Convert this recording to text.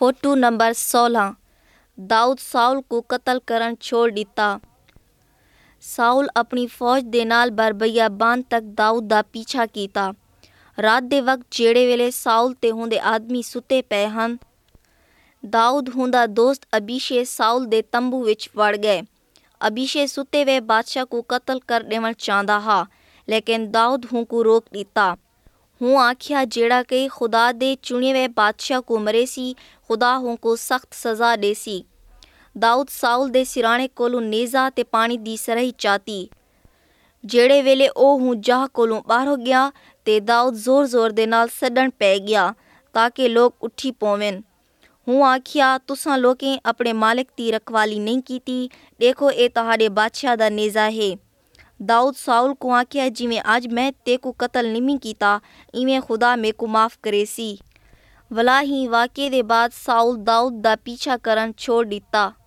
Photo number 16। Dawood Saul को कतल करन छोड़ दिता। साउल अपनी फौज दे नाल बरबैयाबान तक दाऊद दा पीछा कीता। रात दे वक्त जेड़े वेले साउल ते हुंदे आदमी सुते पे हन, दाऊद हुंदा दोस्त अबीशे साउल दे तंबू विच वड़ गए। अबीशे सुते वे बादशाह को कतल कर देवण चाहंदा हा, लेकिन दाऊद हूँ को रोक दिता। हूँ आख्या जेड़ा कई खुदा दे चुने वे बादशाह को मरेसी, खुदा हूँ को सख्त सजा देसी। दाऊद साउल दे सिराणे कोलों नेज़ा ते पानी दी सरही चाती। जेड़े वेले ओ हूँ जाह कोलों बाहरों गया ते दाऊद जोर जोर दे नाल सडन पै गया ताकि लोग उठी पोवेन। हूँ आख्या तुसां लोकें अपने मालिक दी रखवाली नहीं कीती, देखो ए तहाड़े बादशाह दा नेज़ा है। दाऊद साउल को आख्या जिमें आज मैं तेको कतल निमी कीता, इवें खुदा में को माफ़ करेसी। वला ही वाक़े दे बाद साउल दाऊद दा पीछा करन छोड़ दिता।